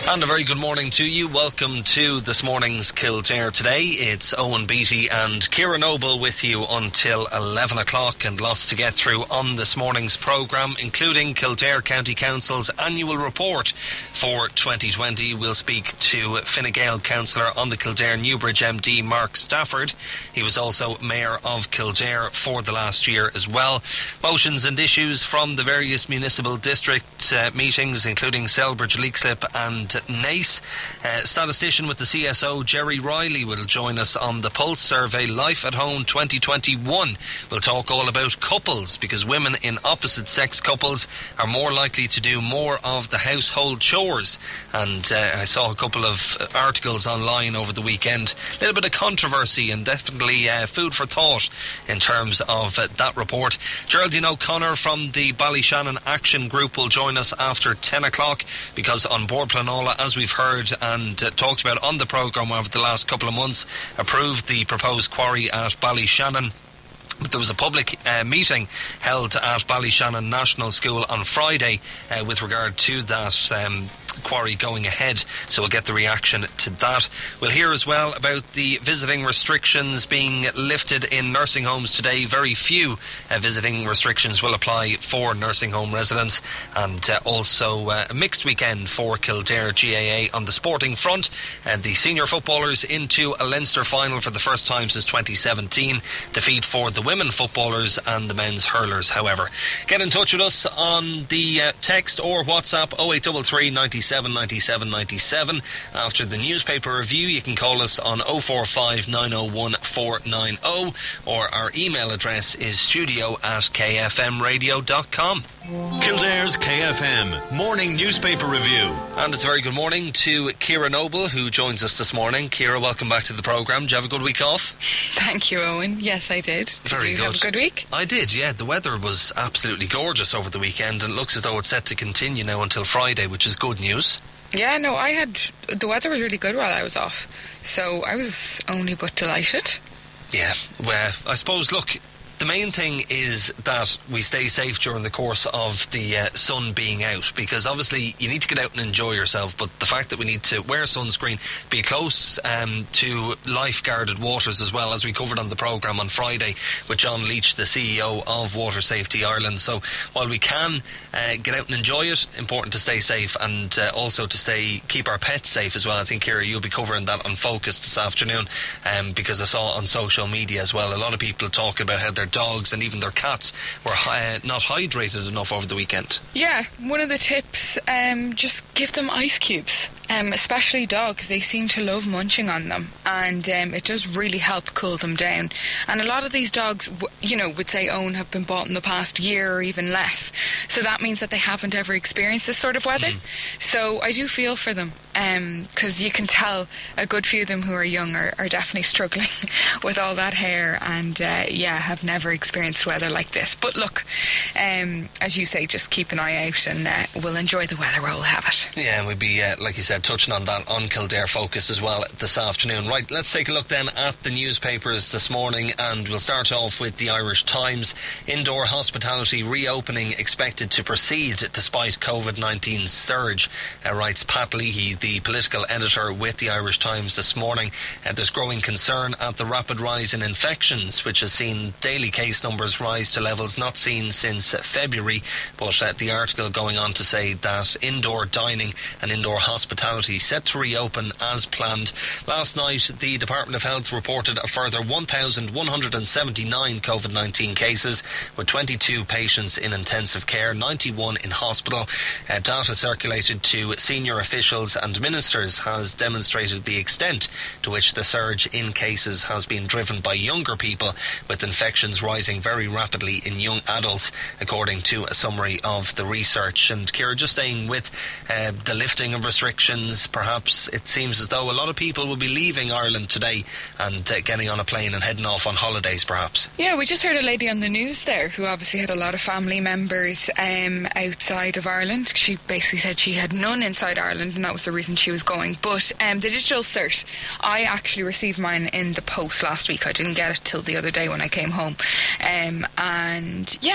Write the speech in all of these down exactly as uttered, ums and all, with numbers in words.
And a very good morning to you. Welcome to this morning's Kildare Today. It's Owen Beattie and Ciara Noble with you until eleven o'clock, and lots to get through on this morning's programme, including Kildare County Council's annual report for twenty twenty. We'll speak to Fine Gael councillor on the Kildare Newbridge M D Mark Stafford. He was also Mayor of Kildare for the last year as well. Motions and issues from the various municipal district uh, meetings, including Selbridge, Leixlip and Nace. Uh, statistician with the C S O, Jerry Riley, will join us on the Pulse survey Life at Home twenty twenty-one. We'll talk all about couples, because women in opposite sex couples are more likely to do more of the household chores. And uh, I saw a couple of articles online over the weekend. A little bit of controversy and definitely uh, food for thought in terms of uh, that report. Geraldine O'Connor from the Ballyshannon Action Group will join us after ten o'clock, because on board Planola, as we've heard and uh, talked about on the programme over the last couple of months, approved the proposed quarry at Ballyshannon. But there was a public uh, meeting held at Ballyshannon National School on Friday uh, with regard to that um, quarry going ahead, so we'll get the reaction to that. We'll hear as well about the visiting restrictions being lifted in nursing homes today. Very few uh, visiting restrictions will apply for nursing home residents, and uh, also uh, a mixed weekend for Kildare G A A on the sporting front. And the senior footballers into a Leinster final for the first time since twenty seventeen. Defeat for the women footballers and the men's hurlers, however. Get in touch with us on the uh, text or WhatsApp oh eight three three, ninety-seven, ninety-seven, ninety-seven. After the newspaper review, you can call us on oh four five, nine oh one, four nine oh, or our email address is studio at k f m radio dot com. Kildare's K F M Morning Newspaper Review. And it's a very good morning to Ciara Noble, who joins us this morning. Ciara, welcome back to the programme. Did you have a good week off? Thank you, Owen. Yes, I did. Did very you good. have a good week? I did, yeah. The weather was absolutely gorgeous over the weekend, and it looks as though it's set to continue now until Friday, which is good news. Yeah, no, I had... The weather was really good while I was off, so I was only but delighted. Yeah, well, I suppose, look... The main thing is that we stay safe during the course of the uh, sun being out, because obviously you need to get out and enjoy yourself, but the fact that we need to wear sunscreen, be close um, to life-guarded waters as well, as we covered on the programme on Friday with John Leach, the C E O of Water Safety Ireland. So while we can uh, get out and enjoy it, important to stay safe, and uh, also to stay keep our pets safe as well. I think, Ciara, you'll be covering that on Focus this afternoon, um, because I saw on social media as well a lot of people talking about how their dogs and even their cats were uh, not hydrated enough over the weekend. Yeah, one of the tips, um, just give them ice cubes, um, especially dogs. They seem to love munching on them, and um, it does really help cool them down. And a lot of these dogs, you know, would say, Owen, have been bought in the past year or even less, so that means that they haven't ever experienced this sort of weather. Mm. So I do feel for them, because um, you can tell a good few of them who are young are, are definitely struggling with all that hair, and uh, yeah, have never experienced weather like this. But look, um, as you say, just keep an eye out, and uh, we'll enjoy the weather while we'll have it. Yeah, and we'll be, uh, like you said, touching on that on Kildare Focus as well this afternoon. Right, let's take a look then at the newspapers this morning, and we'll start off with the Irish Times. Indoor hospitality reopening expected to proceed despite COVID nineteen surge, uh, writes Pat Leahy, the political editor with the Irish Times this morning. Uh, there's growing concern at the rapid rise in infections, which has seen daily case numbers rise to levels not seen since February, but uh, the article going on to say that indoor dining and indoor hospitality set to reopen as planned. Last night, the Department of Health reported a further one thousand one hundred seventy-nine COVID nineteen cases, with twenty-two patients in intensive care, ninety-one in hospital. Uh, data circulated to senior officials and ministers has demonstrated the extent to which the surge in cases has been driven by younger people, with infections rising very rapidly in young adults, according to a summary of the research. And Ciara, just staying with uh, the lifting of restrictions, perhaps it seems as though a lot of people will be leaving Ireland today and uh, getting on a plane and heading off on holidays, perhaps. Yeah, we just heard a lady on the news there who obviously had a lot of family members um, outside of Ireland. She basically said she had none inside Ireland, and that was the reason she was going. But um, the digital cert, I actually received mine in the post last week. I didn't get it till the other day when I came home. Um, and yeah, it's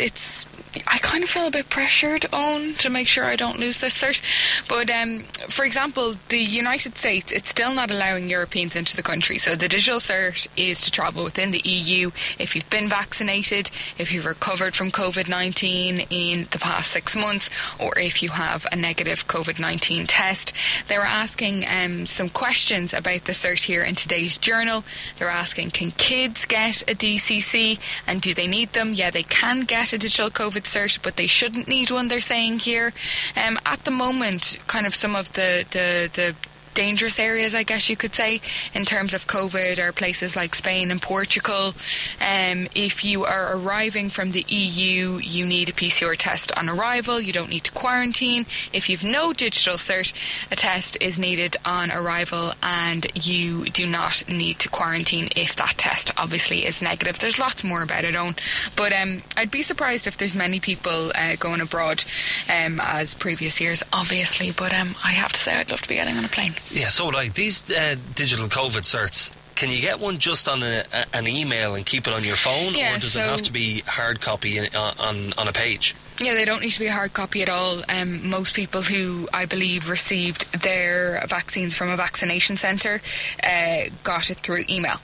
it's I kind of feel a bit pressured on to make sure I don't lose this cert. But um, for example, the United States, it's still not allowing Europeans into the country. So the digital cert is to travel within the E U if you've been vaccinated, if you've recovered from COVID nineteen in the past six months, or if you have a negative COVID nineteen test. They were asking um, some questions about the cert here in today's Journal. They're asking, can kids get a D C C and do they need them? Yeah, they can get a digital COVID cert, but they shouldn't need one, they're saying here. Um, at the moment, kind of some of the, the, the dangerous areas, I guess you could say, in terms of COVID are places like Spain and Portugal. Um, if you are arriving from the E U, you need a P C R test on arrival. You don't need to quarantine. If you've no digital cert, a test is needed on arrival and you do not need to quarantine if that test obviously is negative. There's lots more about it, Owen, but um, I'd be surprised if there's many people uh, going abroad um, as previous years, obviously, but um, I have to say I'd love to be getting on a plane. Yeah, so would I. These uh, digital COVID certs, can you get one just on a, a, an email and keep it on your phone, yeah, or does so it have to be hard copy in, uh, on, on a page? Yeah, they don't need to be a hard copy at all. Um, most people who, I believe, received their vaccines from a vaccination centre uh, got it through email.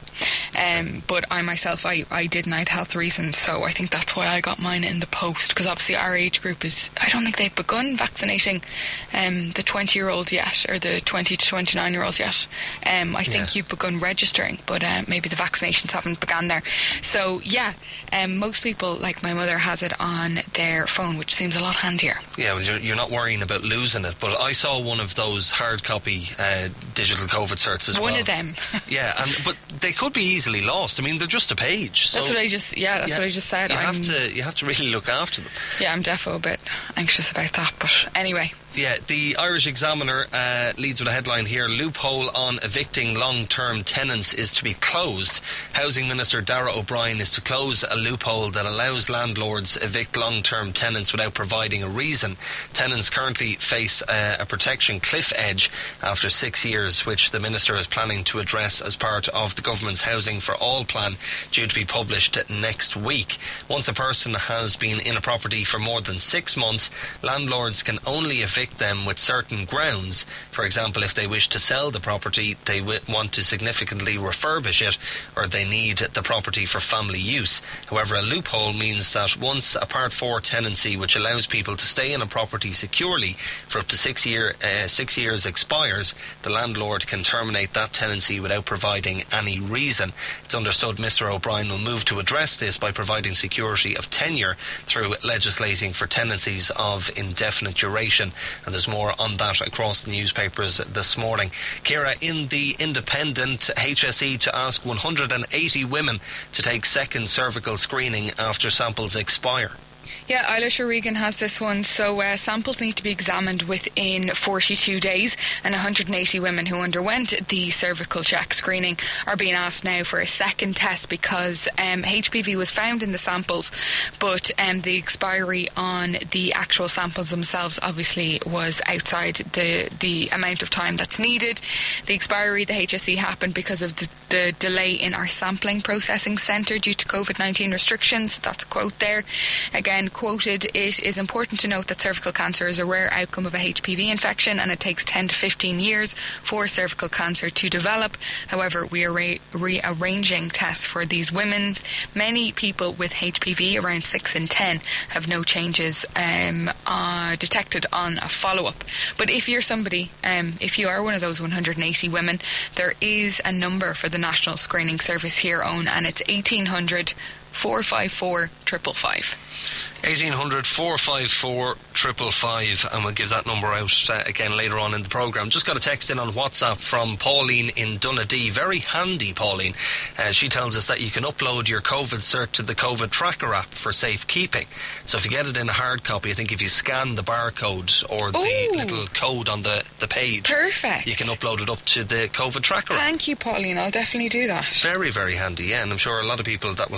Um, but I myself, I, I didn't. I had health reasons, so I think that's why I got mine in the post, because obviously our age group is, I don't think they've begun vaccinating um, the twenty-year-olds yet, or the twenty to twenty-nine-year-olds yet. Um, I think yeah. you've begun registering, but uh, maybe the vaccinations haven't begun there. So, yeah, um, most people, like my mother, has it on their phone, which seems a lot handier. Yeah, well, you're, you're not worrying about losing it, but I saw one of those hard copy uh, digital COVID certs as one well. One of them. Yeah, and but they could be easily lost. I mean, they're just a page. So that's what I just, yeah, that's yeah, what I just said. You I'm, have to, you have to really look after them. Yeah, I'm defo a bit anxious about that, but anyway. Yeah, the Irish Examiner uh, leads with a headline here: loophole on evicting long-term tenants is to be closed. Housing Minister Darragh O'Brien is to close a loophole that allows landlords evict long-term tenants without providing a reason. Tenants currently face uh, a protection cliff edge after six years, which the Minister is planning to address as part of the government's Housing for All plan, due to be published next week. Once a person has been in a property for more than six months, landlords can only evict them with certain grounds. For example, if they wish to sell the property, they w- want to significantly refurbish it, or they need the property for family use. However, a loophole means that once a Part four tenancy, which allows people to stay in a property securely for up to six, year, uh, six years expires, the landlord can terminate that tenancy without providing any reason. It's understood Mr O'Brien will move to address this by providing security of tenure through legislating for tenancies of indefinite duration. And there's more on that across the newspapers this morning. Ciara, in the Independent, H S E to ask one hundred eighty women to take second cervical screening after samples expire. Yeah, Eilish O'Regan has this one. So uh, samples need to be examined within forty-two days, and one hundred eighty women who underwent the cervical check screening are being asked now for a second test because um, H P V was found in the samples, but um, the expiry on the actual samples themselves obviously was outside the, the amount of time that's needed. The expiry, the H S E, happened because of the, the delay in our sampling processing centre due to COVID nineteen restrictions. That's a quote there. Again, quoted, it is important to note that cervical cancer is a rare outcome of a H P V infection and it takes ten to fifteen years for cervical cancer to develop. However, we are re- rearranging tests for these women. Many people with H P V, around six in ten, have no changes um, uh, detected on a follow-up. But if you're somebody, um, if you are one of those one hundred eighty women, there is a number for the National Screening Service here, Owen, and it's eighteen hundred, four five four, five five five. eighteen hundred, four five four, five five five, and we'll give that number out uh, again later on in the programme. Just got a text in on WhatsApp from Pauline in Donaghadee. Very handy, Pauline. Uh, she tells us that you can upload your COVID cert to the COVID Tracker app for safekeeping. So if you get it in a hard copy, I think if you scan the barcode or the Ooh. little code on the, the page, perfect, you can upload it up to the COVID Tracker app. Thank you, Pauline. I'll definitely do that. Very, very handy, yeah, and I'm sure a lot of people that will help them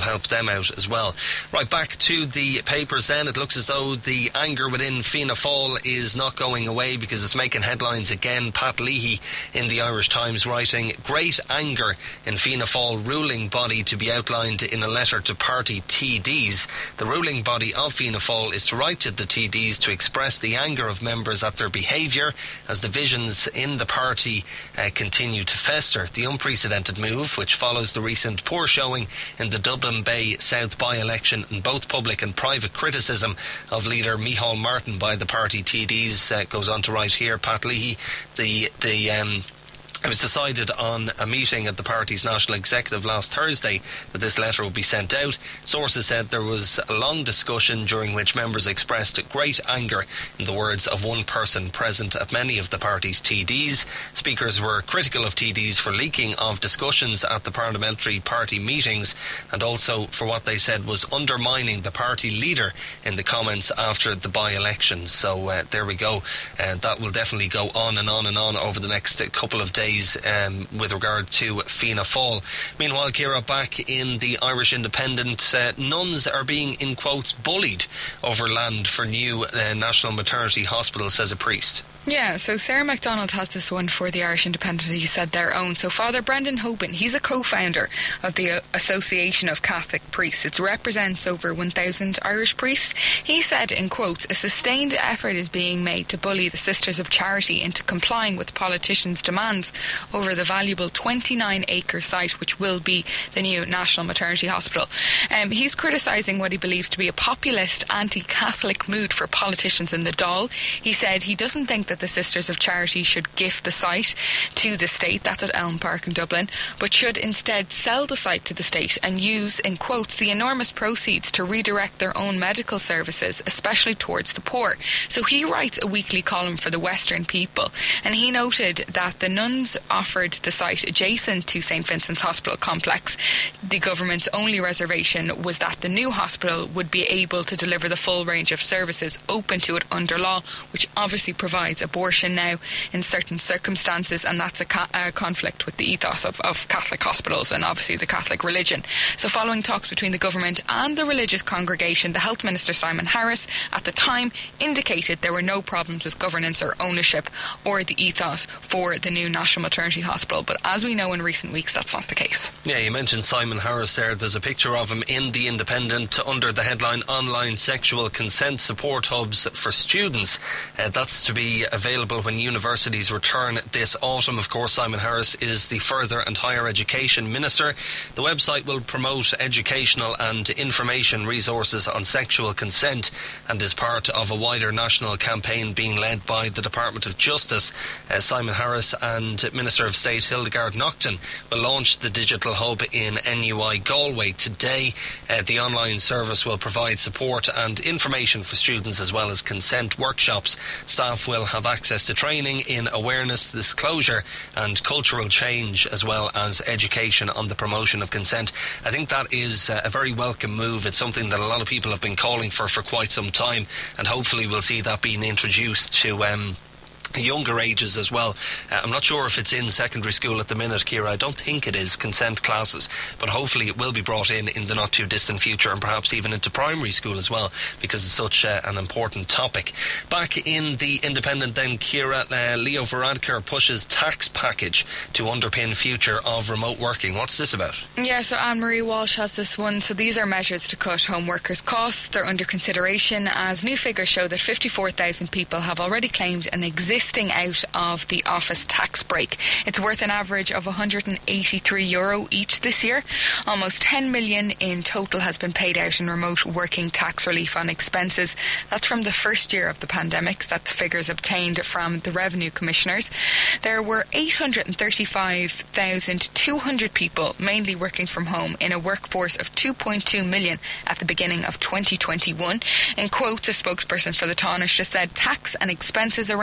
them out as well. Right, back to the papers then. It looks as though the anger within Fianna Fáil is not going away because it's making headlines again. Pat Leahy in the Irish Times writing, great anger in Fianna Fáil ruling body to be outlined in a letter to party T Ds. The ruling body of Fianna Fáil is to write to the T Ds to express the anger of members at their behaviour as divisions in the party uh, continue to fester. The unprecedented move, which follows the recent poor showing in the Dublin Bay South by-election and both public and private criticism of leader Micheál Martin by the party T Ds, uh, goes on to write here, Pat Leahy, the, the um, it was decided on a meeting at the party's national executive last Thursday that this letter would be sent out. Sources said there was a long discussion during which members expressed great anger, in the words of one person present at many of the party's T Ds. Speakers were critical of T Ds for leaking of discussions at the parliamentary party meetings and also for what they said was undermining the party leader in the comments after the by-elections. So uh, there we go. Uh, that will definitely go on and on and on over the next uh, couple of days. Um, with regard to Fianna Fáil. Meanwhile, Ciara, back in the Irish Independent, uh, nuns are being, in quotes, bullied over land for new uh, National Maternity Hospital, says a priest. Yeah, so Sarah MacDonald has this one for the Irish Independent. He said their own. So Father Brendan Hoban, he's a co-founder of the Association of Catholic Priests. It represents over one thousand Irish priests. He said, in quotes, a sustained effort is being made to bully the Sisters of Charity into complying with politicians' demands over the valuable twenty-nine acre site which will be the new National Maternity Hospital. Um, he's criticising what he believes to be a populist anti-Catholic mood for politicians in the Dáil. He said he doesn't think that that the Sisters of Charity should gift the site to the state, that's at Elm Park in Dublin, but should instead sell the site to the state and use, in quotes, the enormous proceeds to redirect their own medical services, especially towards the poor. So he writes a weekly column for the Western People, and he noted that the nuns offered the site adjacent to St Vincent's Hospital complex. The government's only reservation was that the new hospital would be able to deliver the full range of services open to it under law, which obviously provides abortion now in certain circumstances, and that's a, ca- a conflict with the ethos of, of Catholic hospitals and obviously the Catholic religion. So following talks between the government and the religious congregation, the Health Minister Simon Harris at the time indicated there were no problems with governance or ownership or the ethos for the new National Maternity Hospital, but as we know in recent weeks that's not the case. Yeah, you mentioned Simon Harris there. There's a picture of him in The Independent under the headline Online Sexual Consent Support Hubs for Students. Uh, that's to be available when universities return this autumn. Of course, Simon Harris is the Further and Higher Education Minister. The website will promote educational and information resources on sexual consent and is part of a wider national campaign being led by the Department of Justice. Uh, Simon Harris and Minister of State Hildegard Naughton will launch the digital hub in N U I Galway today. Uh, the online service will provide support and information for students as well as consent workshops. Staff will have access to training in awareness, disclosure and cultural change, as well as education on the promotion of consent. I think that is a very welcome move. It's something that a lot of people have been calling for for quite some time, and hopefully we'll see that being introduced to um younger ages as well. Uh, I'm not sure if it's in secondary school at the minute, Ciara. I don't think it is, consent classes, but hopefully it will be brought in in the not too distant future, and perhaps even into primary school as well, because it's such uh, an important topic. Back in The Independent then, Ciara, uh, Leo Varadkar pushes tax package to underpin future of remote working. What's this about? Yeah, so Anne-Marie Walsh has this one. So these are measures to cut home workers' costs. They're under consideration as new figures show that fifty-four thousand people have already claimed an existing out of the office tax break. It's worth an average of one hundred eighty-three euro each this year. Almost ten million in total has been paid out in remote working tax relief on expenses. That's from the first year of the pandemic. That's figures obtained from the Revenue Commissioners. There were eight hundred thirty-five thousand two hundred people mainly working from home in a workforce of two point two million at the beginning of twenty twenty-one. In quotes, a spokesperson for the Taoiseach just said tax and expenses arrangements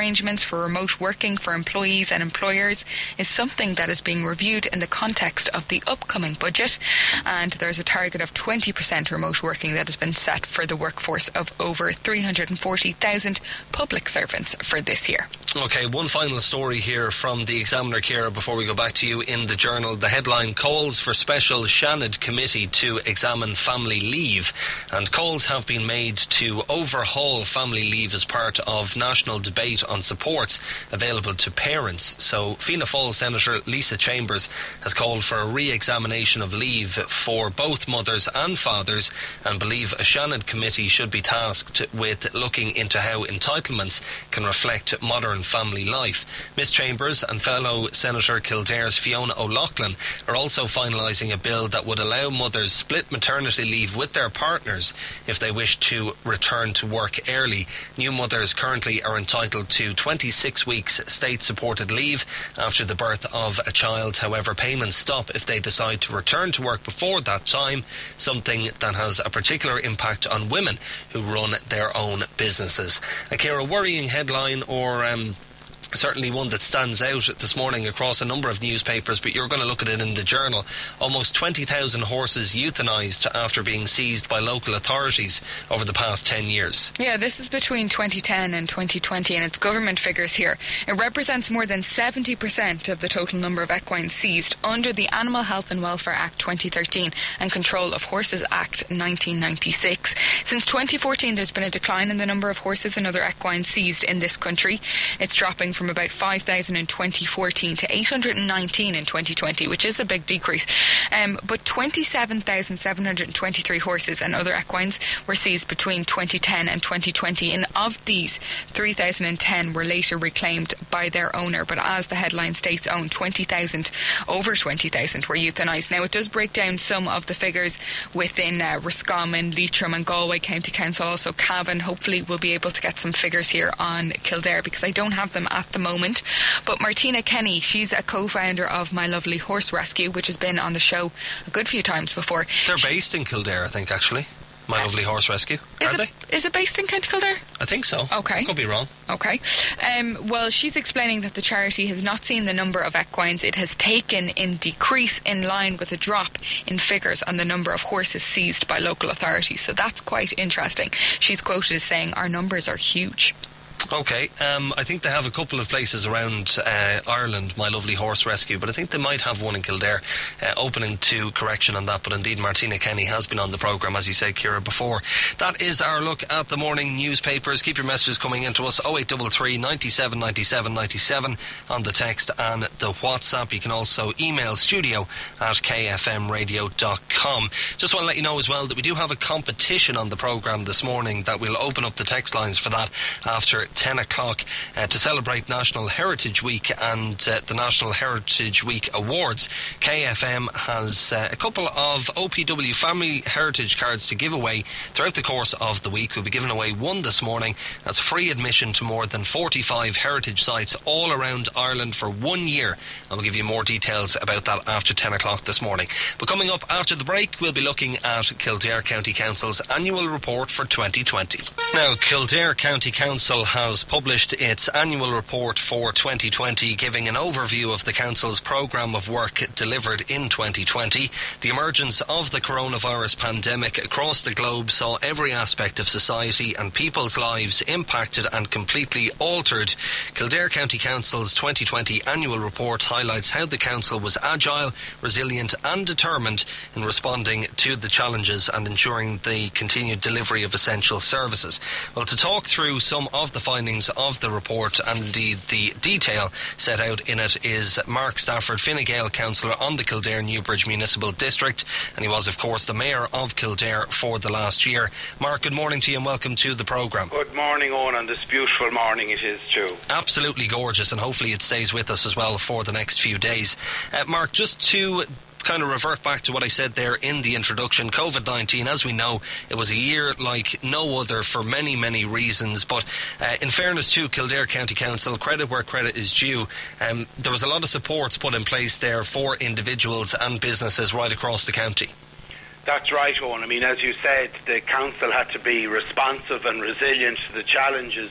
for remote working for employees and employers is something that is being reviewed in the context of the upcoming budget, and there's a target of twenty percent remote working that has been set for the workforce of over three hundred forty thousand public servants for this year. OK, one final story here from the Examiner, Ciara, before we go back to you in the Journal. The headline calls for special Seanad committee to examine family leave, and calls have been made to overhaul family leave as part of national debate on supports available to parents. So Fianna Fáil Senator Lisa Chambers has called for a re-examination of leave for both mothers and fathers, and believe a Seanad committee should be tasked with looking into how entitlements can reflect modern family life. Miss Chambers and fellow Senator Kildare's Fiona O'Loughlin are also finalising a bill that would allow mothers split maternity leave with their partners if they wish to return to work early. New mothers currently are entitled to twenty-six weeks state-supported leave after the birth of a child. However, payments stop if they decide to return to work before that time, something that has a particular impact on women who run their own businesses. A Ciara, worrying headline, or um, certainly one that stands out this morning across a number of newspapers, but you're going to look at it in the Journal. Almost twenty thousand horses euthanised after being seized by local authorities over the past ten years. Yeah, this is between twenty ten and twenty twenty, and it's government figures here. It represents more than seventy percent of the total number of equines seized under the Animal Health and Welfare Act twenty thirteen and Control of Horses Act nineteen ninety-six. Since twenty fourteen, there's been a decline in the number of horses and other equines seized in this country. It's dropping from about five thousand in twenty fourteen to eight hundred nineteen in twenty twenty, which is a big decrease. Um, but twenty-seven thousand seven hundred twenty-three horses and other equines were seized between twenty ten and twenty twenty, and of these, three thousand ten were later reclaimed by their owner. But as the headline states, own twenty thousand, over twenty thousand were euthanised. Now, it does break down some of the figures within uh, Roscommon, Leitrim and Galway County Council. Also Cavan. Hopefully we'll be able to get some figures here on Kildare, because I don't have them at the moment. But Martina Kenny, she's a co-founder of My Lovely Horse Rescue, which has been on the show a good few times before. They're based in Kildare, I think, actually. My Lovely Horse Rescue. Is Are it, they? Is it based in County Kildare? I think so. Okay. I could be wrong. Okay. Um, well, she's explaining that the charity has not seen the number of equines it has taken in decrease, in line with a drop in figures on the number of horses seized by local authorities. So that's quite interesting. She's quoted as saying, "Our numbers are huge." OK, um, I think they have a couple of places around uh, Ireland, My Lovely Horse Rescue, but I think they might have one in Kildare, uh, opening to correction on that. But indeed, Martina Kenny has been on the programme, as you said, Ciara, before. That is our look at the morning newspapers. Keep your messages coming in to us, oh eight three three, nine seven, nine seven, nine seven on the text and the WhatsApp. You can also email studio at k f m radio dot com. Just want to let you know as well that we do have a competition on the programme this morning, that we'll open up the text lines for that after ten o'clock uh, to celebrate National Heritage Week and uh, the National Heritage Week Awards. K F M has uh, a couple of O P W Family Heritage cards to give away throughout the course of the week. We'll be giving away one this morning. That's free admission to more than forty-five heritage sites all around Ireland for one year, and we'll give you more details about that after ten o'clock this morning. But coming up after the break, we'll be looking at Kildare County Council's annual report for twenty twenty. Now, Kildare County Council has has published its annual report for twenty twenty, giving an overview of the Council's programme of work delivered in twenty twenty. The emergence of the coronavirus pandemic across the globe saw every aspect of society and people's lives impacted and completely altered. Kildare County Council's twenty twenty annual report highlights how the Council was agile, resilient and determined in responding to the challenges and ensuring the continued delivery of essential services. Well, to talk through some of the findings of the report and indeed the detail set out in it is Mark Stafford, Fine Gael councillor on the Kildare Newbridge Municipal District, and he was of course the Mayor of Kildare for the last year. Mark, good morning to you and welcome to the programme. Good morning, Owen, on this beautiful morning it is too. Absolutely gorgeous, and hopefully it stays with us as well for the next few days. Uh, Mark, just to kind of revert back to what I said there in the introduction, COVID nineteen, as we know, it was a year like no other for many, many reasons. But uh, in fairness to Kildare County Council, credit where credit is due, um, there was a lot of supports put in place there for individuals and businesses right across the county. That's right, Owen. I mean, as you said, the council had to be responsive and resilient to the challenges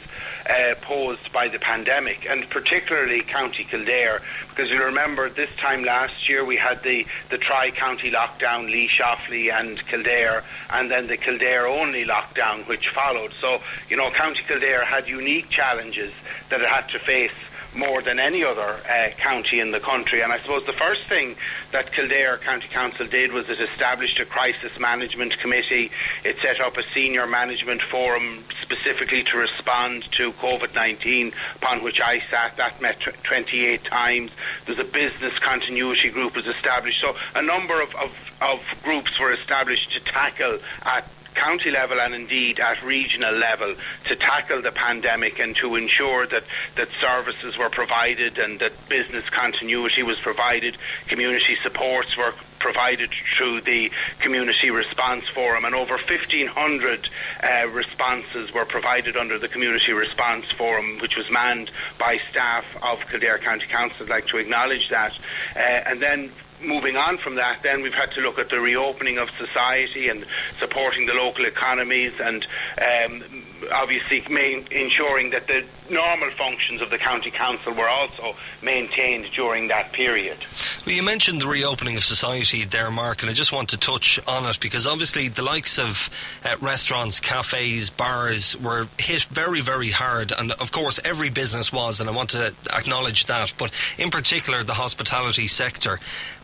uh, posed by the pandemic, and particularly County Kildare, because you'll remember this time last year we had the, the tri-county lockdown, Laois, Offaly and Kildare, and then the Kildare-only lockdown which followed. So, you know, County Kildare had unique challenges that it had to face more than any other uh, county in the country. And I suppose the first thing that Kildare County Council did was it established a crisis management committee. It set up a senior management forum specifically to respond to COVID nineteen, upon which I sat. That met t- twenty-eight times. There's a business continuity group was established. So a number of, of, of groups were established to tackle at county level and indeed at regional level to tackle the pandemic and to ensure that, that services were provided and that business continuity was provided, community supports were provided through the Community Response Forum, and over fifteen hundred uh, responses were provided under the Community Response Forum, which was manned by staff of Kildare County Council. I'd like to acknowledge that. Uh, and then moving on from that, then we've had to look at the reopening of society and supporting the local economies and um, obviously main, ensuring that the normal functions of the county council were also maintained during that period. Well, you mentioned the reopening of society there, Mark, and I just want to touch on it because obviously the likes of uh, restaurants, cafes, bars were hit very, very hard, and of course every business was, and I want to acknowledge that, but in particular the hospitality sector.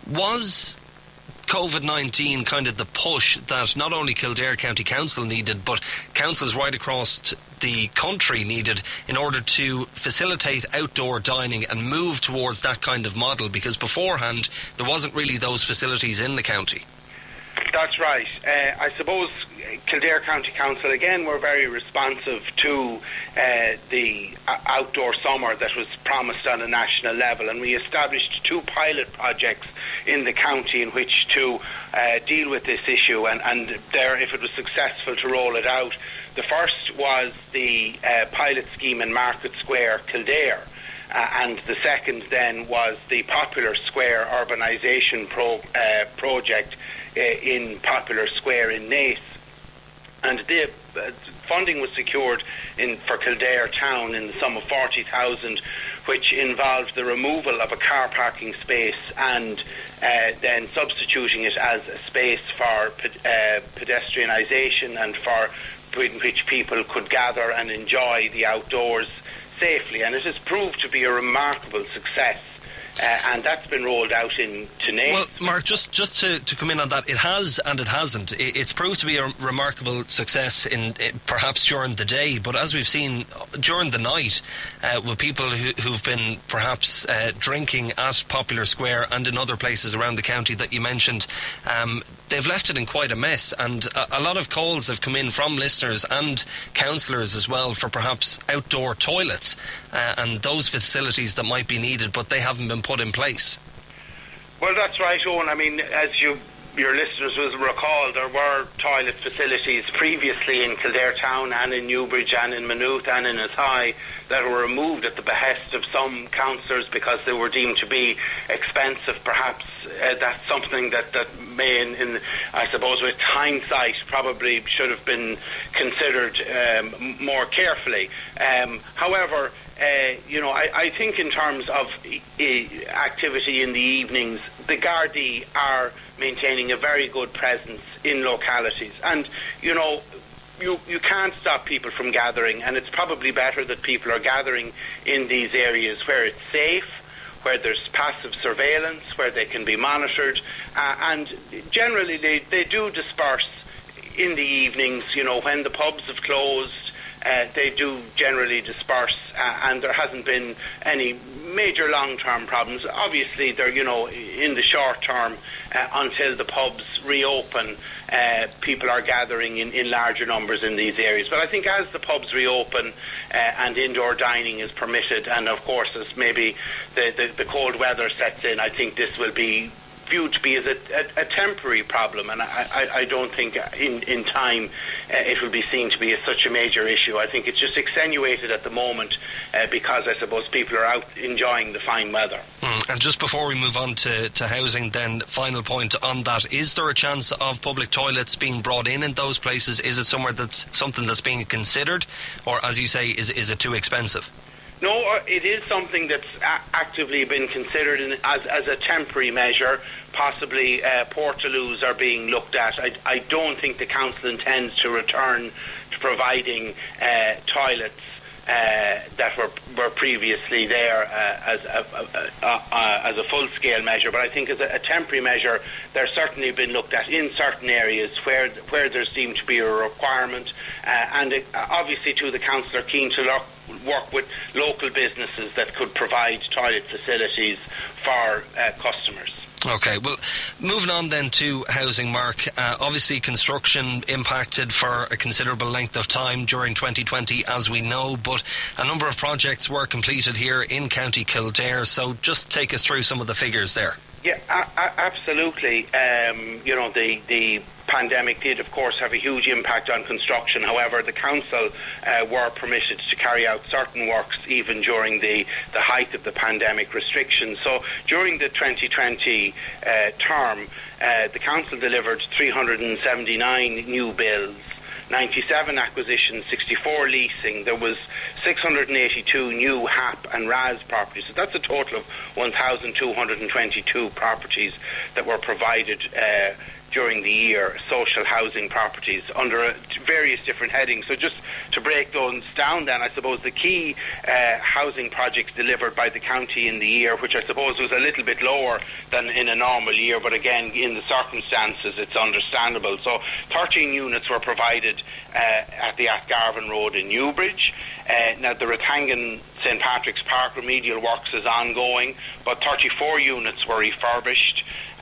Was COVID nineteen kind of the push that not only Kildare County Council needed, but councils right across the country needed in order to facilitate outdoor dining and move towards that kind of model? Because beforehand there wasn't really those facilities in the county. That's right. Uh, I suppose Kildare County Council, again, were very responsive to uh, the uh, outdoor summer that was promised on a national level, and we established two pilot projects in the county in which to uh, deal with this issue, and, and there, if it was successful, to roll it out. The first was the uh, pilot scheme in Market Square, Kildare, uh, and the second then was the Popular Square urbanisation pro, uh, project uh, in Popular Square in Naas. And the uh, funding was secured in for Kildare town in the sum of forty thousand, which involved the removal of a car parking space and uh, then substituting it as a space for pe- uh, pedestrianisation and for in which people could gather and enjoy the outdoors safely. And it has proved to be a remarkable success. Uh, and that's been rolled out in to Naas. Well, Mark, just, just to, to come in on that, it has and it hasn't. It, it's proved to be a remarkable success in, in perhaps during the day, but as we've seen during the night, uh, with people who, who've been perhaps uh, drinking at Popular Square and in other places around the county that you mentioned, um, they've left it in quite a mess, and a, a lot of calls have come in from listeners and councillors as well for perhaps outdoor toilets uh, and those facilities that might be needed, but they haven't been put in place. Well, that's right, Owen. I mean, as you your listeners will recall, there were toilet facilities previously in Kildare town and in Newbridge and in Maynooth and in Athy that were removed at the behest of some councillors because they were deemed to be expensive. Perhaps uh, that's something that, that may, in, in I suppose with hindsight, probably should have been considered um, more carefully. Um, however, Uh, you know, I, I think in terms of uh, activity in the evenings, the Gardaí are maintaining a very good presence in localities. And, you know, you, you can't stop people from gathering, and it's probably better that people are gathering in these areas where it's safe, where there's passive surveillance, where they can be monitored, uh, and generally they, they do disperse in the evenings, you know, when the pubs have closed. Uh, they do generally disperse, uh, and there hasn't been any major long-term problems. Obviously, they're, you know, in the short term, uh, until the pubs reopen, uh, people are gathering in, in larger numbers in these areas. But I think as the pubs reopen uh, and indoor dining is permitted, and of course as maybe the, the, the cold weather sets in, I think this will be viewed to be as a, a, a temporary problem, and I, I, I don't think in, in time uh, it will be seen to be a, such a major issue. I think it's just extenuated at the moment uh, because I suppose people are out enjoying the fine weather. Mm. And just before we move on to, to housing then, final point on that, is there a chance of public toilets being brought in in those places? Is it somewhere that's something that's being considered, or as you say, is, is it too expensive? No, it is something that's a- actively been considered in, as, as a temporary measure. Possibly uh, portaloos are being looked at. I, I don't think the council intends to return to providing uh, toilets uh, that were were previously there uh, as a, a, a, a, as a full-scale measure. But I think as a, a temporary measure, they're certainly been looked at in certain areas where where there seemed to be a requirement. Uh, and it, obviously, too, the council are keen to look work with local businesses that could provide toilet facilities for uh, customers. OK, well, moving on then to housing, Mark. Uh, obviously, construction impacted for a considerable length of time during twenty twenty, as we know, but a number of projects were completed here in County Kildare, so just take us through some of the figures there. Yeah, a- a- absolutely. Um, you know, the, the pandemic did, of course, have a huge impact on construction. However, the council uh, were permitted to carry out certain works even during the, the height of the pandemic restrictions. So during the twenty twenty uh, term, uh, the council delivered three hundred seventy-nine new builds, ninety-seven acquisitions, sixty-four leasing. There was six hundred eighty-two new H A P and R A S properties. So that's a total of one thousand two hundred twenty-two properties that were provided uh, during the year, social housing properties under uh, various different headings. So just to break those down then, I suppose the key uh, housing projects delivered by the county in the year, which I suppose was a little bit lower than in a normal year, but again, in the circumstances, it's understandable. So thirteen units were provided uh, at the Athgarvan Road in Newbridge. Uh, now, the Rathangan Saint Patrick's Park remedial works is ongoing, but thirty-four units were refurbished.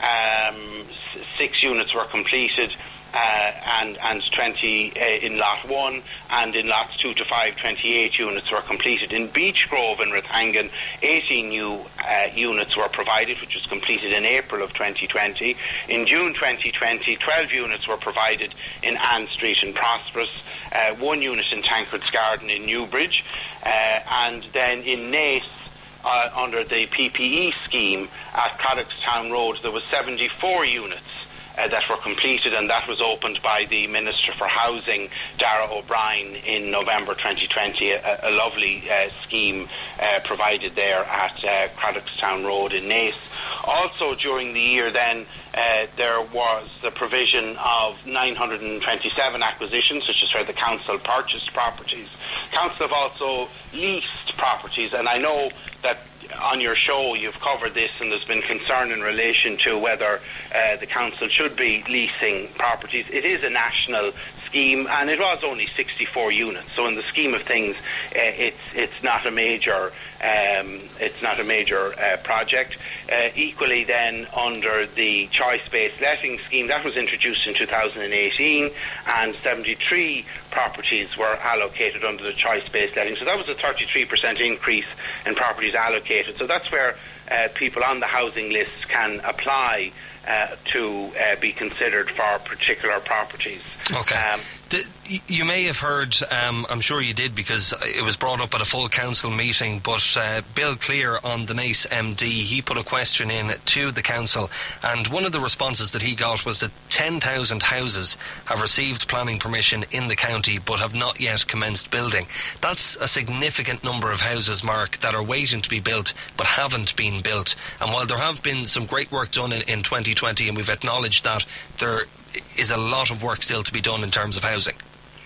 Um, six units were completed, uh, and and twenty uh, in lot one, and in lots two to five, twenty-eight units were completed. In Beach Grove in Rathangan, eighteen new uh, units were provided, which was completed in April of twenty twenty. In June twenty twenty, twelve units were provided in Ann Street in Prosperous, uh, one unit in Tancred's Garden in Newbridge, uh, and then in Naas, Uh, under the P P E scheme at Craddockstown Road, there was seventy-four units uh, that were completed, and that was opened by the Minister for Housing, Darragh O'Brien, in November twenty twenty, a, a lovely uh, scheme uh, provided there at uh, Craddockstown Road in Naas. Also during the year then, uh, there was the provision of nine hundred twenty-seven acquisitions, which is where the council purchased properties. Council have also leased properties, and I know that on your show you've covered this, and there's been concern in relation to whether uh, the council should be leasing properties. It is a national scheme, and it was only sixty-four units, so in the scheme of things, uh, it's it's not a major um, it's not a major uh, project. Uh, equally, then, under the choice-based letting scheme, that was introduced in two thousand eighteen, and seventy-three properties were allocated under the choice-based letting. So that was a thirty-three percent increase in properties allocated. So that's where uh, people on the housing list can apply uh, to uh, be considered for particular properties. Okay. Um, the, you may have heard, um, I'm sure you did, because it was brought up at a full council meeting, but uh, Bill Clear on the Naas M D, he put a question in to the council, and one of the responses that he got was that ten thousand houses have received planning permission in the county but have not yet commenced building. That's a significant number of houses, Mark, that are waiting to be built but haven't been built. And while there have been some great work done in, in twenty twenty, and we've acknowledged that, there is a lot of work still to be done in terms of housing.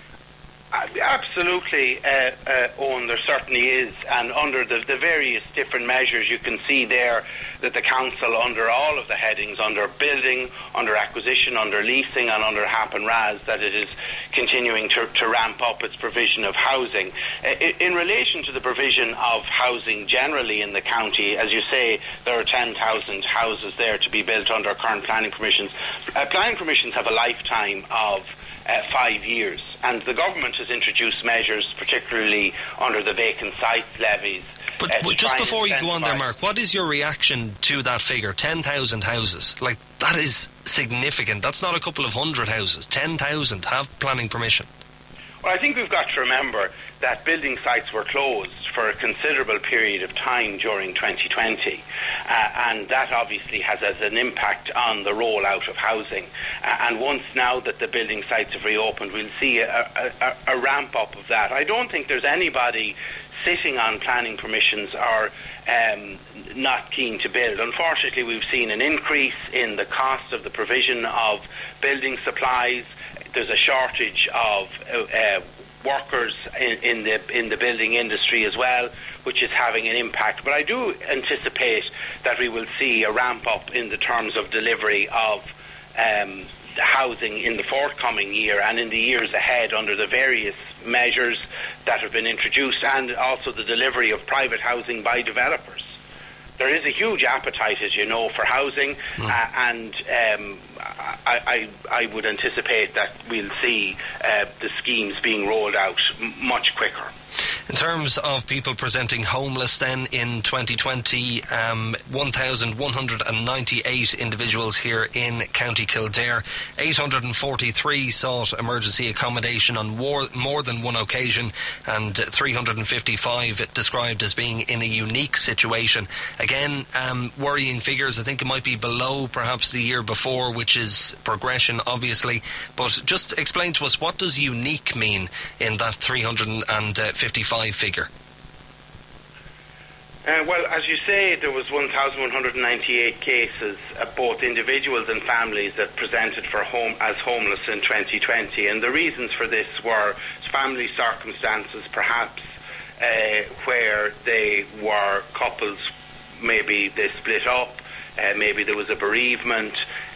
Absolutely, uh, uh, Owen, there certainly is, and under the, the various different measures you can see there that the council, under all of the headings, under building, under acquisition, under leasing and under H A P and R A S, that it is continuing to, to ramp up its provision of housing. Uh, in relation to the provision of housing generally in the county, as you say, there are ten thousand houses there to be built under current planning permissions. Uh, planning permissions have a lifetime of Uh, five years, and the government has introduced measures, particularly under the vacant sites levies, But uh, just before you go on there, Mark, what is your reaction to that figure? ten thousand houses. Like, that is significant. That's not a couple of hundred houses. ten thousand have planning permission. Well, I think we've got to remember that building sites were closed for a considerable period of time during twenty twenty, uh, and that obviously has, has an impact on the rollout of housing. Uh, and once now that the building sites have reopened, we'll see a, a, a ramp up of that. I don't think there's anybody sitting on planning permissions or um, not keen to build. Unfortunately, we've seen an increase in the cost of the provision of building supplies. There's a shortage of uh, uh, workers in, in the in the building industry as well, which is having an impact. But I do anticipate that we will see a ramp up in the terms of delivery of um, housing in the forthcoming year and in the years ahead under the various measures that have been introduced, and also the delivery of private housing by developers. There is a huge appetite, as you know, for housing, mm. uh, and um, I, I, I would anticipate that we'll see uh, the schemes being rolled out m- much quicker. In terms of people presenting homeless then in twenty twenty, um, one thousand one hundred ninety-eight individuals here in County Kildare. eight hundred forty-three sought emergency accommodation on war, more than one occasion, and three hundred fifty-five described as being in a unique situation. Again, um, worrying figures. I think it might be below perhaps the year before, which is progression obviously. But just explain to us, what does unique mean in that three hundred fifty-five figure? Uh, well, as you say, there was one thousand one hundred ninety-eight cases, uh, both individuals and families, that presented for home as homeless in twenty twenty, and the reasons for this were family circumstances, perhaps uh, where they were couples, maybe they split up, uh, maybe there was a bereavement,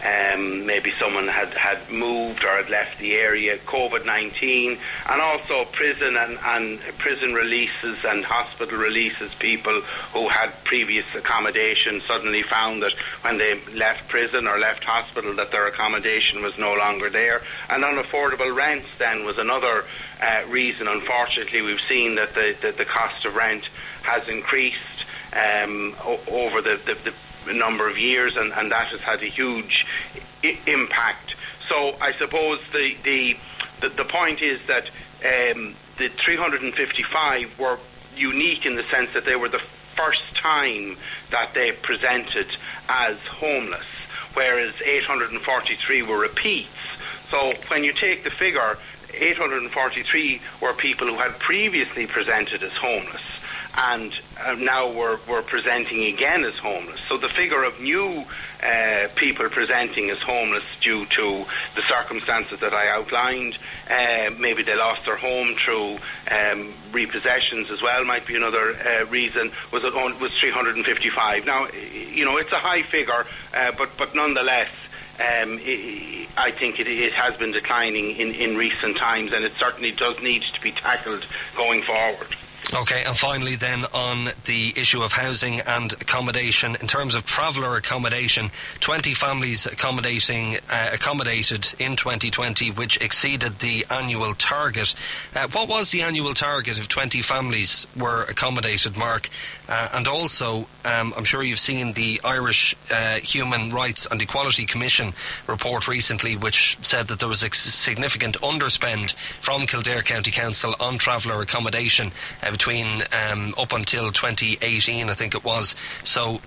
Um, maybe someone had, had moved or had left the area, COVID nineteen, and also prison and, and prison releases and hospital releases. People who had previous accommodation suddenly found that when they left prison or left hospital that their accommodation was no longer there. And unaffordable rents then was another uh, reason. Unfortunately, we've seen that the, the, the cost of rent has increased um, o- over the, the, the number of years, and, and that has had a huge I- impact. So I suppose the the, the, the point is that um, the three hundred fifty-five were unique in the sense that they were the first time that they presented as homeless, whereas eight hundred forty-three were repeats. So when you take the figure, eight hundred forty-three were people who had previously presented as homeless, and uh, now we're, we're presenting again as homeless. So the figure of new uh, people presenting as homeless due to the circumstances that I outlined, uh, maybe they lost their home through um, repossessions as well, might be another uh, reason, was was three hundred fifty-five. Now, you know, it's a high figure, uh, but, but nonetheless, Um, it, I think it, it has been declining in, in recent times, and it certainly does need to be tackled going forward. Okay, and finally then on the issue of housing and accommodation, in terms of traveller accommodation, twenty families accommodating uh, accommodated in twenty twenty, which exceeded the annual target. Uh, what was the annual target if twenty families were accommodated, Mark? Uh, and also, um, I'm sure you've seen the Irish uh, Human Rights and Equality Commission report recently, which said that there was a significant underspend from Kildare County Council on traveller accommodation uh, between um, up until twenty eighteen, I think it was. So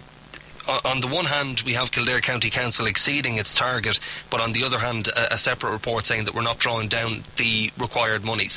on the one hand, we have Kildare County Council exceeding its target, but on the other hand, a, a separate report saying that we're not drawing down the required monies.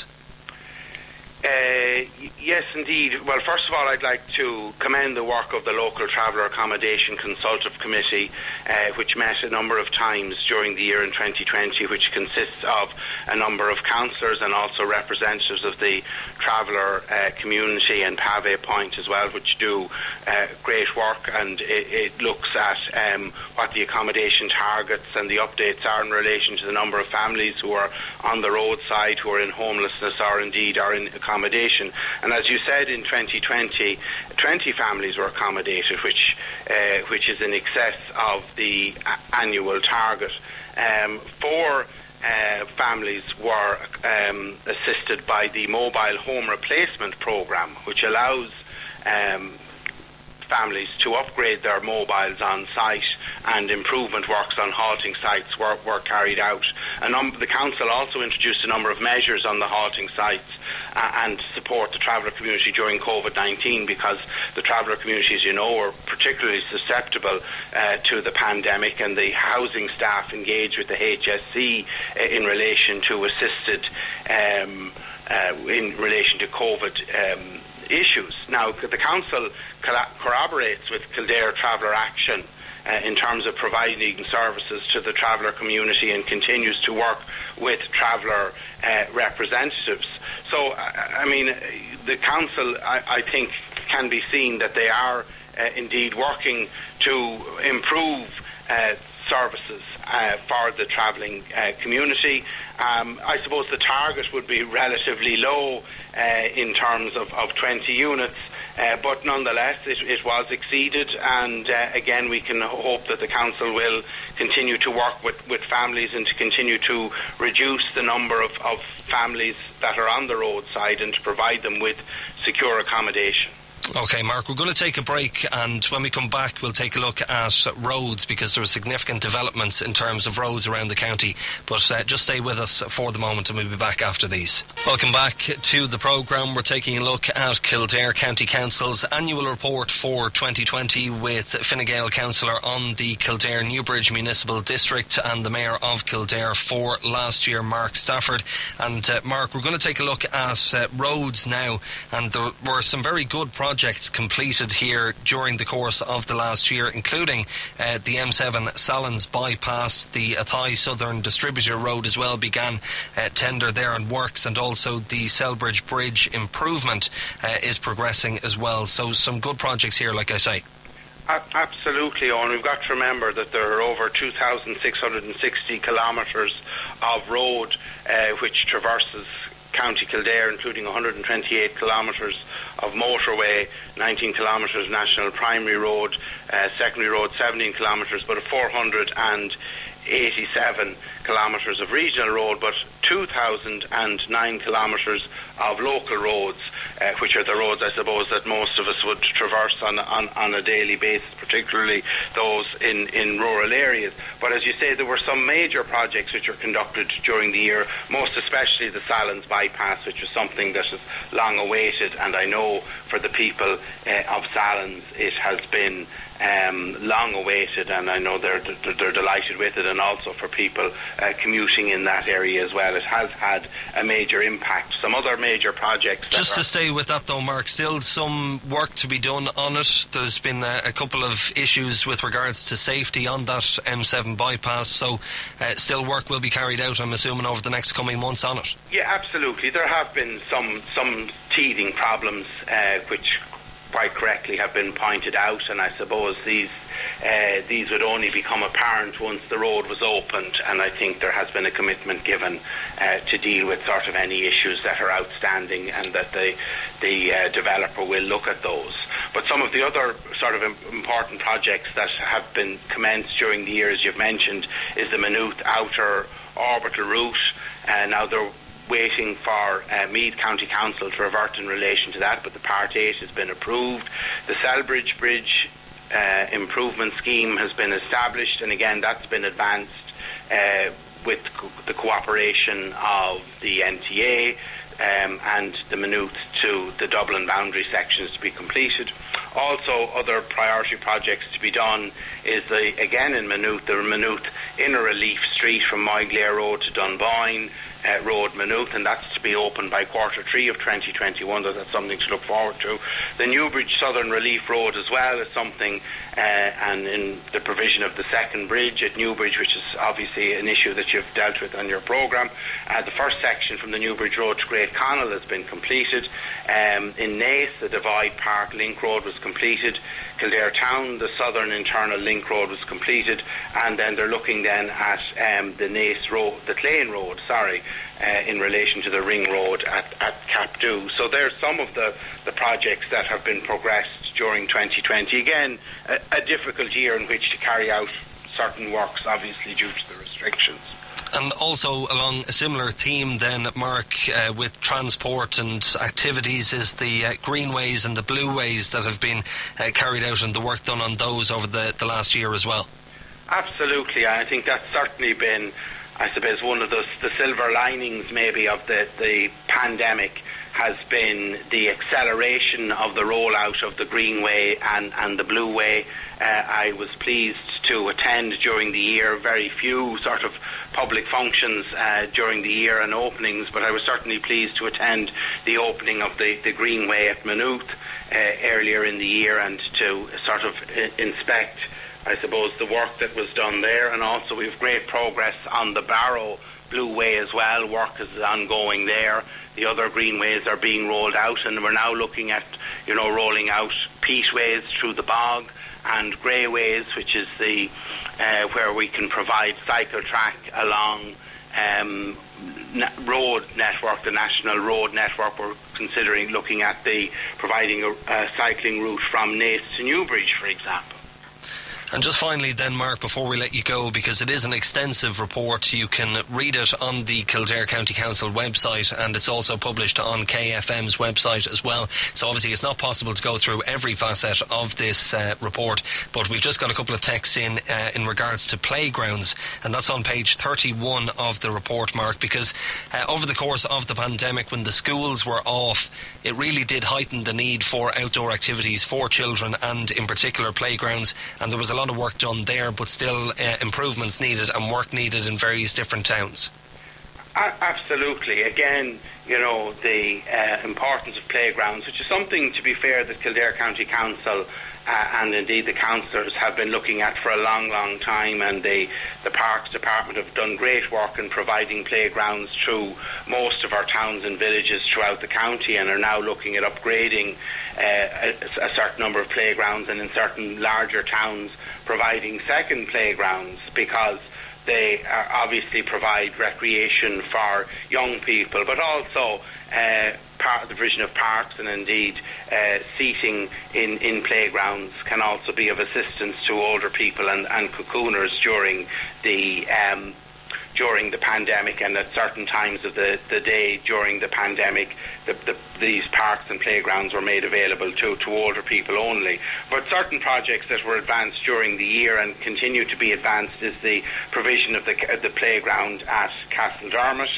Uh, yes, indeed. Well, first of all, I'd like to commend the work of the local Traveller Accommodation Consultative Committee, uh, which met a number of times during the year in twenty twenty, which consists of a number of councillors and also representatives of the traveller uh, community and Pave Point as well, which do uh, great work, and it, it looks at um, what the accommodation targets and the updates are in relation to the number of families who are on the roadside, who are in homelessness or indeed are in accommodation. And as you said, in twenty twenty, twenty families were accommodated, which uh, which is in excess of the a- annual target. Um, four uh, families were um, assisted by the Mobile Home Replacement Programme, which allows um, families to upgrade their mobiles on site, and improvement works on halting sites were, were carried out. A num- the council also introduced a number of measures on the halting sites uh, and to support the traveller community during COVID nineteen, because the traveller community, as you know, are particularly susceptible uh, to the pandemic, and the housing staff engaged with the H S C uh, in relation to assisted um, uh, in relation to COVID um, issues. Now, the council corroborates with Kildare Traveller Action uh, in terms of providing services to the traveller community, and continues to work with traveller uh, representatives. So, I mean, the council, I, I think, can be seen that they are uh, indeed working to improve uh, services uh, for the travelling uh, community. Um, I suppose the target would be relatively low uh, in terms of, of twenty units, uh, but nonetheless it, it was exceeded, and uh, again we can hope that the council will continue to work with, with families and to continue to reduce the number of, of families that are on the roadside and to provide them with secure accommodation. OK, Mark, we're going to take a break, and when we come back we'll take a look at roads, because there are significant developments in terms of roads around the county. But uh, just stay with us for the moment and we'll be back after these. Welcome back to the programme. We're taking a look at Kildare County Council's annual report for twenty twenty with Fine Gael councillor on the Kildare Newbridge Municipal District and the Mayor of Kildare for last year, Mark Stafford. And uh, Mark, we're going to take a look at uh, roads now, and there were some very good projects projects completed here during the course of the last year, including uh, the M seven Sallins bypass. The Athy Southern Distributor Road as well began uh, tender there and works, and also the Selbridge Bridge improvement uh, is progressing as well. So some good projects here, like I say. Absolutely, Owen. We've got to remember that there are over two thousand six hundred sixty kilometres of road uh, which traverses County Kildare, including one hundred twenty-eight kilometres of motorway, nineteen kilometres national primary road, uh, secondary road seventeen kilometres, but four hundred eighty-seven kilometres of regional road, but two thousand nine kilometres of local roads, uh, which are the roads, I suppose, that most of us would traverse on, on, on a daily basis, particularly those in, in rural areas. But as you say, there were some major projects which were conducted during the year, most especially the Sallins bypass, which was something that is long awaited, and I know for the people uh, of Sallins it has been Um, long awaited, and I know they're, they're they're delighted with it, and also for people uh, commuting in that area as well. It has had a major impact. Some other major projects. Just to stay with that though, Mark, still some work to be done on it. There's been a, a couple of issues with regards to safety on that M seven bypass, so uh, still work will be carried out, I'm assuming, over the next coming months on it. Yeah, absolutely. There have been some some teething problems uh, which quite correctly have been pointed out, and I suppose these uh, these would only become apparent once the road was opened, and I think there has been a commitment given uh, to deal with sort of any issues that are outstanding, and that the the uh, developer will look at those. But some of the other sort of important projects that have been commenced during the year, as you've mentioned, is the Maynooth Outer Orbital Route. Uh, now they're waiting for uh, Meath County Council to revert in relation to that, but the Part eight has been approved. The Selbridge Bridge uh, improvement scheme has been established, and again that's been advanced uh, with co- the cooperation of the N T A um, and the Maynooth to the Dublin boundary sections to be completed. Also, other priority projects to be done is, the, again in Maynooth, the Maynooth Inner Relief Street from Moyglare Road to Dunboyne uh, Road, Maynooth, and that's to be opened by quarter three of twenty twenty-one, so that's something to look forward to. The Newbridge Southern Relief Road as well is something, uh, and in the provision of the second bridge at Newbridge, which is obviously an issue that you've dealt with on your programme. Uh, the first section from the Newbridge Road to Great Connell has been completed. Um, in Naas, the Divide Park Link Road was completed. Kildare Town, the Southern Internal Link Road was completed, and then they're looking then at um, the Naas Road, the Clane Road, sorry, uh, in relation to the Ring Road at, at Capdu. So there's some of the, the projects that have been progressed during twenty twenty. Again, a, a difficult year in which to carry out certain works, obviously due to the restrictions. And also along a similar theme then, Mark, uh, with transport and activities, is the uh, greenways and the blueways that have been uh, carried out and the work done on those over the, the last year as well. Absolutely. I think that's certainly been, I suppose, one of the, the silver linings maybe of the, the pandemic has been the acceleration of the rollout of the Greenway and, and the Blueway. Uh, I was pleased to attend during the year very few sort of public functions uh, during the year and openings, but I was certainly pleased to attend the opening of the, the Greenway at Maynooth uh, earlier in the year, and to sort of uh, inspect, I suppose, the work that was done there. And also we have great progress on the Barrow Blueway as well. Work is ongoing there. The other greenways are being rolled out, and we're now looking at, you know, rolling out peatways through the bog and greyways, which is the uh, where we can provide cycle track along um, na- road network, the national road network. We're considering looking at the providing a, a cycling route from Naas to Newbridge, for example. And just finally then, Mark, before we let you go, because it is an extensive report, you can read it on the Kildare County Council website, and it's also published on K F M's website as well. So obviously it's not possible to go through every facet of this uh, report, but we've just got a couple of texts in uh, in regards to playgrounds, and that's on page thirty-one of the report, Mark, because uh, over the course of the pandemic, when the schools were off, it really did heighten the need for outdoor activities for children, and in particular playgrounds, and there was a lot of work done there, but still uh, improvements needed and work needed in various different towns. A- absolutely. Again, you know, the uh, importance of playgrounds, which is something, to be fair, that Kildare County Council uh, and indeed the councillors have been looking at for a long, long time, and the, the Parks Department have done great work in providing playgrounds through most of our towns and villages throughout the county, and are now looking at upgrading uh, a, a certain number of playgrounds, and in certain larger towns providing second playgrounds, because they are obviously provide recreation for young people, but also uh, part of the provision of parks, and indeed uh, seating in, in playgrounds can also be of assistance to older people and, and cocooners during the um, during the pandemic, and at certain times of the, the day during the pandemic, the, the, these parks and playgrounds were made available to, to older people only. But certain projects that were advanced during the year and continue to be advanced is the provision of the, the playground at Castledermot.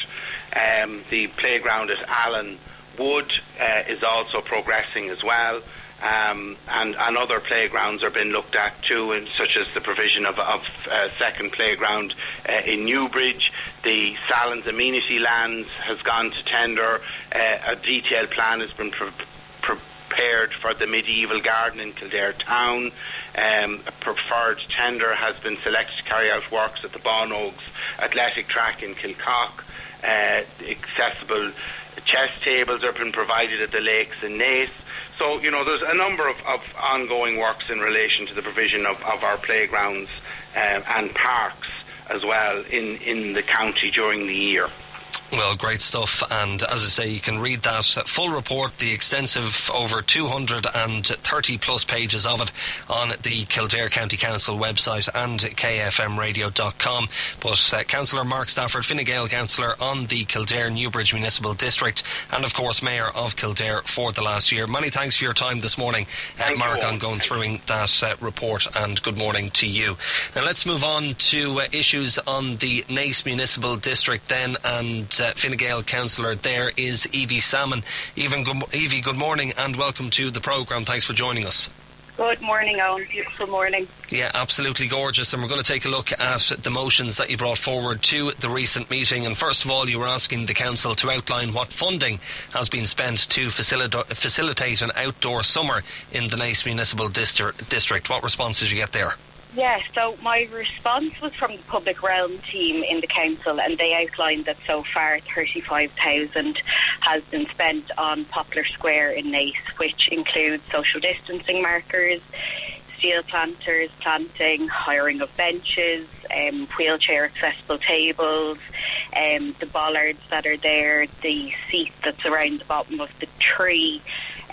Um, the playground at Allen Wood uh, is also progressing as well. Um, and, and other playgrounds are being looked at too, and such as the provision of a uh, second playground uh, in Newbridge. The Salins Amenity Lands has gone to tender. Uh, a detailed plan has been pre- prepared for the medieval garden in Kildare Town. Um, a preferred tender has been selected to carry out works at the Bon Oaks Athletic Track in Kilcock. Uh, accessible chess tables have been provided at the lakes in Naas. So, you know, there's a number of, of ongoing works in relation to the provision of, of our playgrounds uh, and parks as well in, in the county during the year. Well, great stuff, and as I say, you can read that full report, the extensive over two hundred thirty plus pages of it, on the Kildare County Council website and k f m radio dot com. But uh, Councillor Mark Stafford, Fine Gael Councillor on the Kildare Newbridge Municipal District, and of course Mayor of Kildare for the last year. Many thanks for your time this morning, uh, Mark, on going through that uh, report, and good morning to you. Now let's move on to uh, issues on the Naas Municipal District then, and Uh, Fine Gael Councillor there is Evie Salmon. Evie, good, Evie, good morning and welcome to the programme. Thanks for joining us. Good morning, Owen. Beautiful morning. Yeah, absolutely gorgeous. And we're going to take a look at the motions that you brought forward to the recent meeting. And first of all, you were asking the Council to outline what funding has been spent to facilita- facilitate an outdoor summer in the Naas Municipal Distri- District. What response did you get there? Yeah, so my response was from the Public Realm team in the council, and they outlined that so far thirty-five thousand has been spent on Poplar Square in Naas, which includes social distancing markers, steel planters, planting, hiring of benches, um, wheelchair accessible tables, um, the bollards that are there, the seat that's around the bottom of the tree,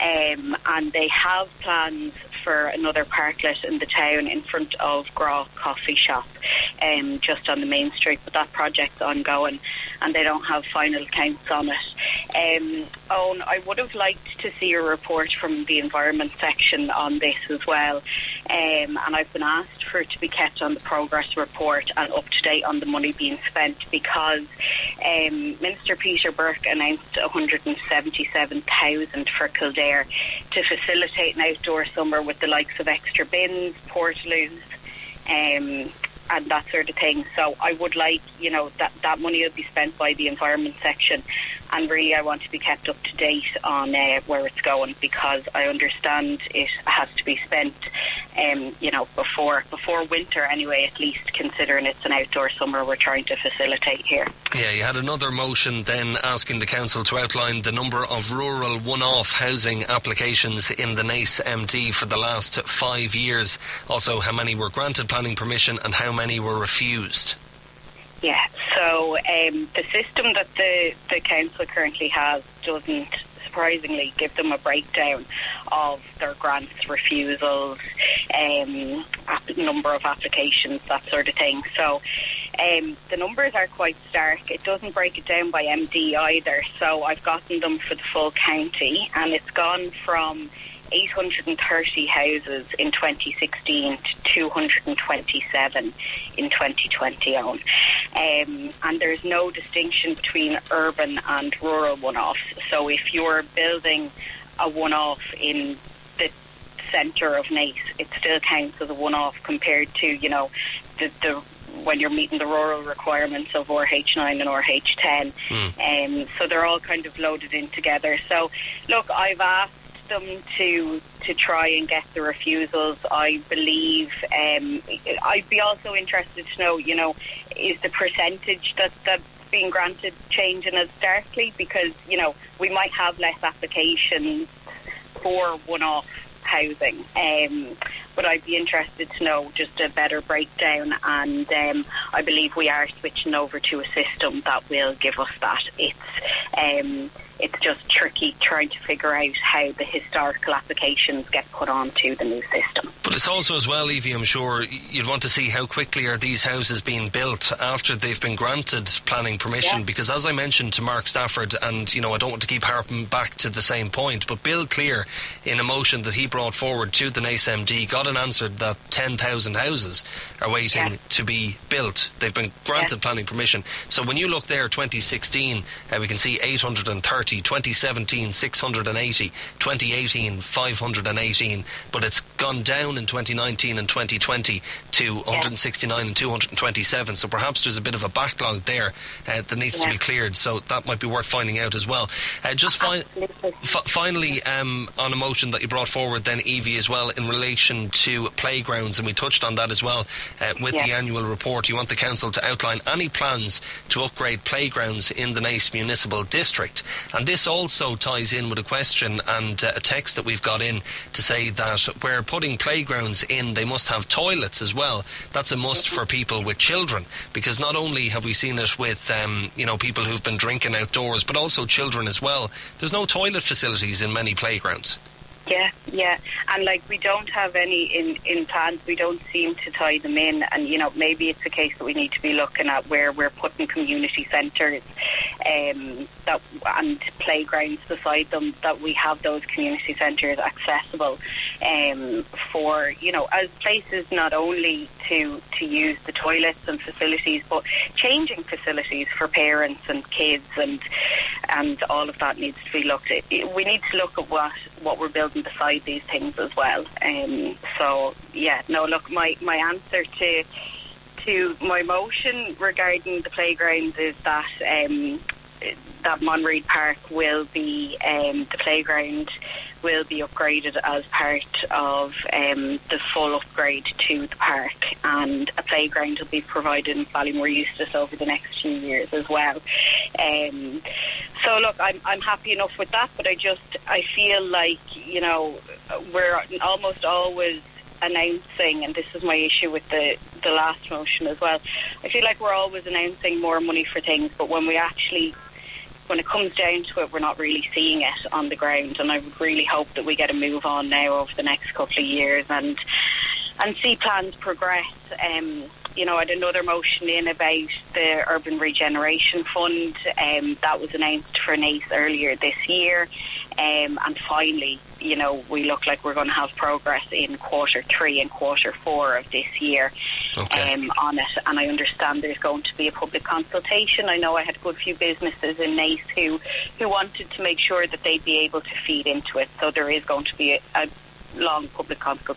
um, and they have plans for another parklet in the town in front of Grau Coffee Shop. um, just on the main street, but that project's ongoing and they don't have final counts on it. Um, Owen, I would have liked to see a report from the environment section on this as well, um, and I've been asked for it to be kept on the progress report and up to date on the money being spent, because um, Minister Peter Burke announced one hundred seventy-seven thousand for Kildare to facilitate an outdoor summer with the likes of extra bins, portaloos, um, and that sort of thing. So I would like, you know, that, that money will be spent by the environment section, and really I want to be kept up to date on uh, where it's going, because I understand it has to be spent, um, you know, before before winter anyway, at least, considering it's an outdoor summer we're trying to facilitate here. Yeah, you had another motion then asking the council to outline the number of rural one-off housing applications in the Naas M D for the last five years. Also, how many were granted planning permission and how many were refused? Yeah, so um, the system that the, the council currently has doesn't, surprisingly, give them a breakdown of their grants, refusals, um, ap- number of applications, that sort of thing. So um, the numbers are quite stark. It doesn't break it down by M D either. So I've gotten them for the full county, and it's gone from eight hundred thirty houses in twenty sixteen to two hundred twenty-seven in twenty twenty on. Um, and there's no distinction between urban and rural one-offs. So if you're building a one-off in the centre of Naas, it still counts as a one-off compared to, you know, the, the when you're meeting the rural requirements of R H nine and R H ten. Mm. Um, so they're all kind of loaded in together. So, look, I've asked them to to try and get the refusals. I believe um, I'd be also interested to know, you know, is the percentage that that's being granted changing as starkly, because, you know, we might have less applications for one-off housing, um, but I'd be interested to know just a better breakdown, and um, I believe we are switching over to a system that will give us that. It's um, it's just tricky trying to figure out how the historical applications get put onto the new system. But it's also as well, Evie, I'm sure you'd want to see how quickly are these houses being built after they've been granted planning permission, yeah. Because as I mentioned to Mark Stafford, and you know, I don't want to keep harping back to the same point, but Bill Clear, in a motion that he brought forward to the Naas M D, got an answer that ten thousand houses are waiting yeah. to be built. They've been granted yeah. planning permission. So when you look there, twenty sixteen, uh, we can see eight hundred thirty, twenty seventeen, six hundred eighty, twenty eighteen, five hundred eighteen, but it's gone down in twenty nineteen and twenty twenty to one hundred sixty-nine yeah. and two hundred twenty-seven. So perhaps there's a bit of a backlog there uh, that needs yeah. to be cleared. So that might be worth finding out as well. Uh, just fi- f- finally, um, on a motion that you brought forward then, Evie, as well, in relation to playgrounds, and we touched on that as well uh, with yeah. the annual report. You want the council to outline any plans to upgrade playgrounds in the Naas Municipal District. And this also ties in with a question and uh, a text that we've got in to say that where putting playgrounds in, they must have toilets as well. That's a must for people with children, because not only have we seen it with um, you know, people who've been drinking outdoors, but also children as well. There's no toilet facilities in many playgrounds. Yeah, yeah, and like we don't have any in, in plans. We don't seem to tie them in, and you know, maybe it's a case that we need to be looking at where we're putting community centres um, that and playgrounds beside them, that we have those community centres accessible um, for, you know, as places not only to to use the toilets and facilities, but changing facilities for parents and kids, and and all of that needs to be looked at. We need to look at what what we're building beside these things as well. Um, so yeah, no, look, my, my answer to to my motion regarding the playgrounds is that um, that Monreid Park will be um, the playground will be upgraded as part of um, the full upgrade to the park, and a playground will be provided in Ballymore Eustace over the next few years as well. Um, so look, I'm I'm happy enough with that, but I just I feel like, you know, we're almost always announcing, and this is my issue with the the last motion as well, I feel like we're always announcing more money for things, but when we actually when it comes down to it, we're not really seeing it on the ground, and I would really hope that we get a move on now over the next couple of years and and see plans progress um, you know, I had another motion in about the Urban Regeneration Fund. Um, that was announced for Naas earlier this year. Um, and finally, you know, we look like we're going to have progress in quarter three and quarter four of this year okay. um, on it. And I understand there's going to be a public consultation. I know I had a good few businesses in Naas who, who wanted to make sure that they'd be able to feed into it. So there is going to be a, a long public consultation